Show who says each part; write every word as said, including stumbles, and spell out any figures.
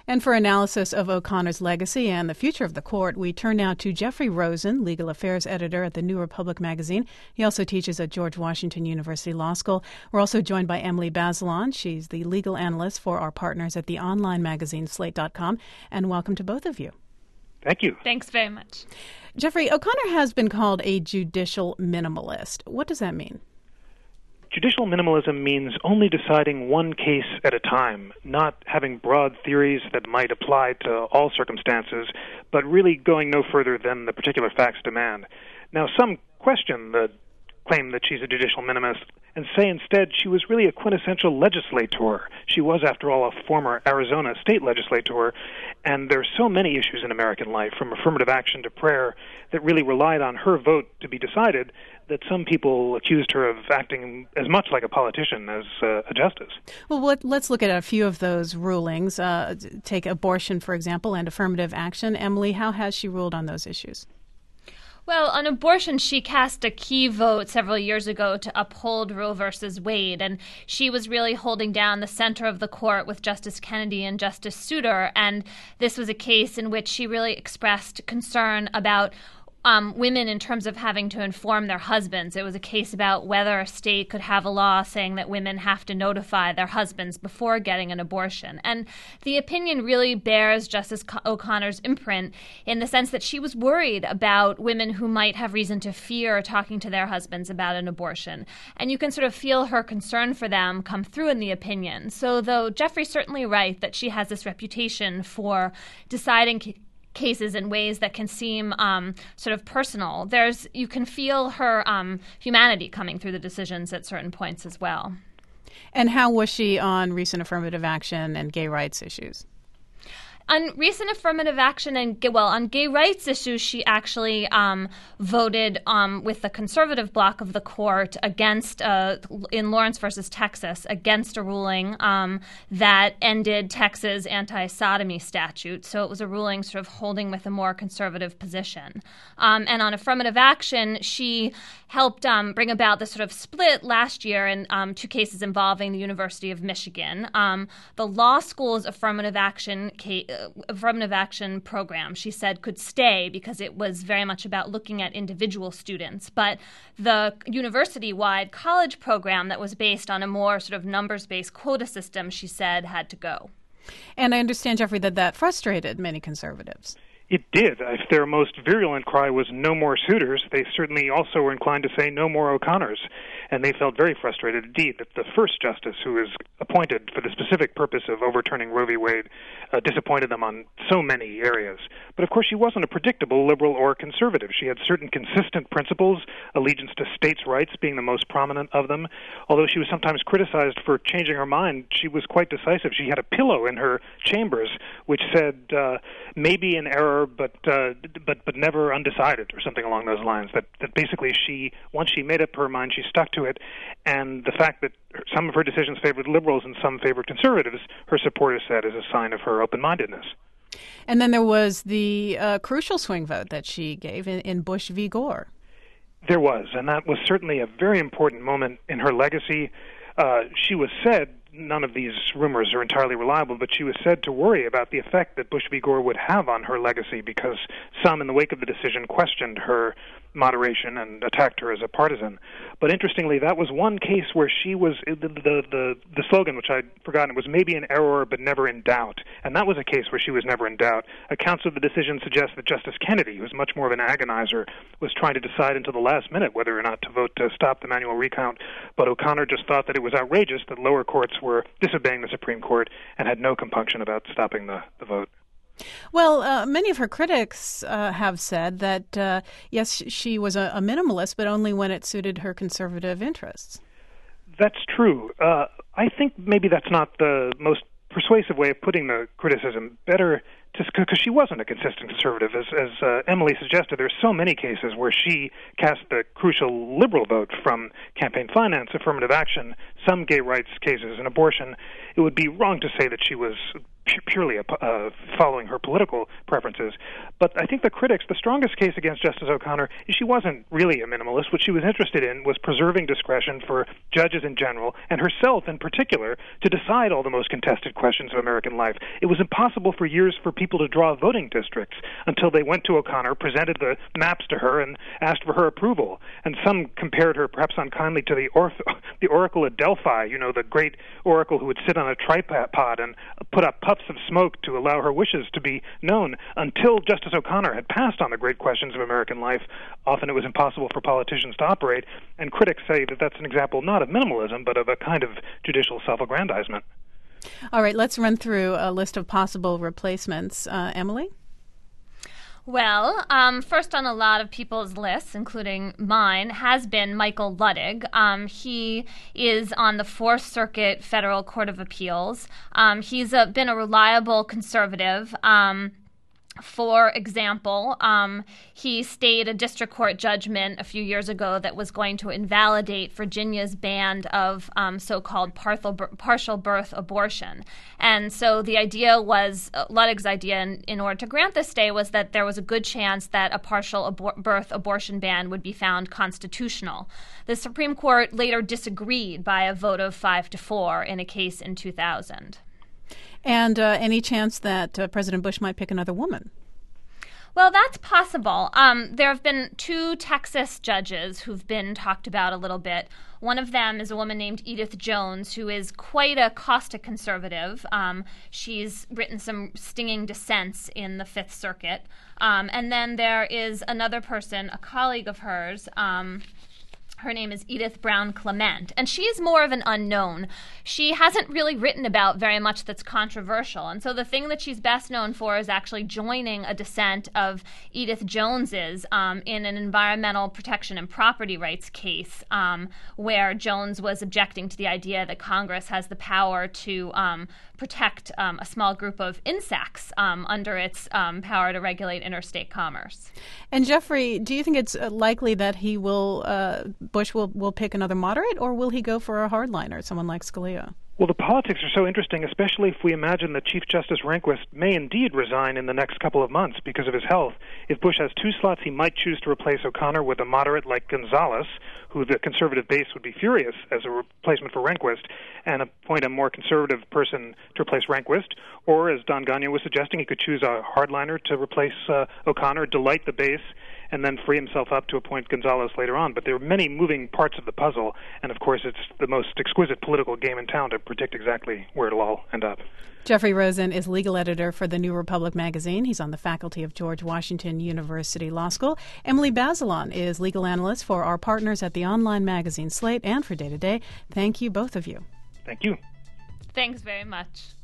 Speaker 1: And for analysis of O'Connor's legacy and the future of the court, we turn now to Jeffrey Rosen, legal affairs editor at the New Republic magazine. He also teaches at George Washington University Law School. We're also joined by Emily Bazelon. She's the legal analyst for our partners at the online magazine slate dot com. And welcome to both of you.
Speaker 2: Thank you.
Speaker 3: Thanks very much.
Speaker 1: Jeffrey, O'Connor has been called a judicial minimalist. What does that mean?
Speaker 2: Judicial minimalism means only deciding one case at a time, not having broad theories that might apply to all circumstances, but really going no further than the particular facts demand. Now, some question the claim that she's a judicial minimalist and say instead she was really a quintessential legislator. She was, after all, a former Arizona state legislator, and there are so many issues in American life, from affirmative action to prayer, that really relied on her vote to be decided, that some people accused her of acting as much like a politician as uh, a justice.
Speaker 1: Well, let's look at a few of those rulings. Uh, take abortion, for example, and affirmative action. Emily, how has she ruled on those issues?
Speaker 3: Well, on abortion, she cast a key vote several years ago to uphold Roe versus Wade, and she was really holding down the center of the court with Justice Kennedy and Justice Souter, and this was a case in which she really expressed concern about Um, women in terms of having to inform their husbands. It was a case about whether a state could have a law saying that women have to notify their husbands before getting an abortion. And the opinion really bears Justice O'Connor's imprint in the sense that she was worried about women who might have reason to fear talking to their husbands about an abortion. And you can sort of feel her concern for them come through in the opinion. So though Jeffrey's certainly right that she has this reputation for deciding cases in ways that can seem um, sort of personal, there's you can feel her um, humanity coming through the decisions at certain points as well.
Speaker 1: And how was she on recent affirmative action and gay rights issues?
Speaker 3: On recent affirmative action and, well, on gay rights issues, she actually um, voted um, with the conservative bloc of the court against, uh, in Lawrence versus Texas, against a ruling um, that ended Texas' anti-sodomy statute. So it was a ruling sort of holding with a more conservative position. Um, and on affirmative action, she helped um, bring about the sort of split last year in um, two cases involving the University of Michigan. Um, the law school's affirmative action case, affirmative action program, she said, could stay because it was very much about looking at individual students. But the university-wide college program that was based on a more sort of numbers-based quota system, she said, had to go.
Speaker 1: And I understand, Jeffrey, that that frustrated many conservatives.
Speaker 2: It did. If their most virulent cry was no more Souters, they certainly also were inclined to say no more O'Connors. And they felt very frustrated indeed that the first justice who was appointed for the specific purpose of overturning Roe v. Wade uh, disappointed them on so many areas. But of course she wasn't a predictable liberal or conservative. She had certain consistent principles, allegiance to states' rights being the most prominent of them. Although she was sometimes criticized for changing her mind, she was quite decisive. She had a pillow in her chambers which said, uh, maybe an error, but uh, but but never undecided, or something along those lines. That that basically she, once she made up her mind, she stuck to it. And the fact that some of her decisions favored liberals and some favored conservatives, her supporters said, is a sign of her open-mindedness.
Speaker 1: And then there was the uh, crucial swing vote that she gave in, in Bush v. Gore.
Speaker 2: There was, and that was certainly a very important moment in her legacy. Uh, she was said, none of these rumors are entirely reliable, but she was said to worry about the effect that Bush v. Gore would have on her legacy because some, in the wake of the decision, questioned her moderation and attacked her as a partisan. But interestingly, that was one case where she was, the the the, the slogan, which I'd forgotten, was maybe an error but never in doubt. And that was a case where she was never in doubt. Accounts of the decision suggest that Justice Kennedy, who was much more of an agonizer, was trying to decide until the last minute whether or not to vote to stop the manual recount. But O'Connor just thought that it was outrageous that lower courts were disobeying the Supreme Court and had no compunction about stopping the, the vote.
Speaker 1: Well, uh, many of her critics uh, have said that, uh, yes, she was a, a minimalist, but only when it suited her conservative interests.
Speaker 2: That's true. Uh, I think maybe that's not the most persuasive way of putting the criticism. Better, because she wasn't a consistent conservative. As, as uh, Emily suggested, there's so many cases where she cast the crucial liberal vote, from campaign finance, affirmative action, some gay rights cases, and abortion. It would be wrong to say that she was purely uh, following her political preferences. But I think the critics, the strongest case against Justice O'Connor is she wasn't really a minimalist. What she was interested in was preserving discretion for judges in general, and herself in particular, to decide all the most contested questions of American life. It was impossible for years for people to draw voting districts until they went to O'Connor, presented the maps to her, and asked for her approval. And some compared her, perhaps unkindly, to the, or- the Oracle at Delphi, you know, the great oracle who would sit on a tripod and put up puffs of smoke to allow her wishes to be known. Until Justice O'Connor had passed on the great questions of American life, often it was impossible for politicians to operate, and critics say that that's an example not of minimalism, but of a kind of judicial self-aggrandizement.
Speaker 1: All right, let's run through a list of possible replacements. Uh, Emily?
Speaker 3: Well, um, first on a lot of people's lists, including mine, has been Michael Luttig. Um, he is on the Fourth Circuit Federal Court of Appeals. Um, he's a, been a reliable conservative. Um, For example, um, he stayed a district court judgment a few years ago that was going to invalidate Virginia's ban of um, so-called partial, partial birth abortion. And so the idea was, uh, Luttig's idea in, in order to grant this stay was that there was a good chance that a partial abor- birth abortion ban would be found constitutional. The Supreme Court later disagreed by a vote of five to four in a case in two thousand.
Speaker 1: And uh, any chance that uh, President Bush might pick another woman?
Speaker 3: Well, that's possible. Um, there have been two Texas judges who've been talked about a little bit. One of them is a woman named Edith Jones, who is quite a caustic conservative. Um, she's written some stinging dissents in the Fifth Circuit. Um, and then there is another person, a colleague of hers, um, her name is Edith Brown Clement, and she is more of an unknown. She hasn't really written about very much that's controversial, and so the thing that she's best known for is actually joining a dissent of Edith Jones's um, in an environmental protection and property rights case um, where Jones was objecting to the idea that Congress has the power to um, protect um, a small group of insects um, under its um, power to regulate interstate commerce.
Speaker 1: And Jeffrey, do you think it's likely that he will, uh, Bush will, will pick another moderate, or will he go for a hardliner, someone like Scalia?
Speaker 2: Well, the politics are so interesting, especially if we imagine that Chief Justice Rehnquist may indeed resign in the next couple of months because of his health. If Bush has two slots, he might choose to replace O'Connor with a moderate like Gonzales, who the conservative base would be furious as a replacement for Rehnquist, and appoint a more conservative person to replace Rehnquist. Or, as Don Gagnon was suggesting, he could choose a hardliner to replace uh, O'Connor, delight the base, and then free himself up to appoint Gonzales later on. But there are many moving parts of the puzzle, and of course it's the most exquisite political game in town to predict exactly where it'll all end up.
Speaker 1: Jeffrey Rosen is legal editor for the New Republic magazine. He's on the faculty of George Washington University Law School. Emily Bazelon is legal analyst for our partners at the online magazine Slate and for Day to Day. Thank you, both of you.
Speaker 2: Thank you.
Speaker 3: Thanks very much.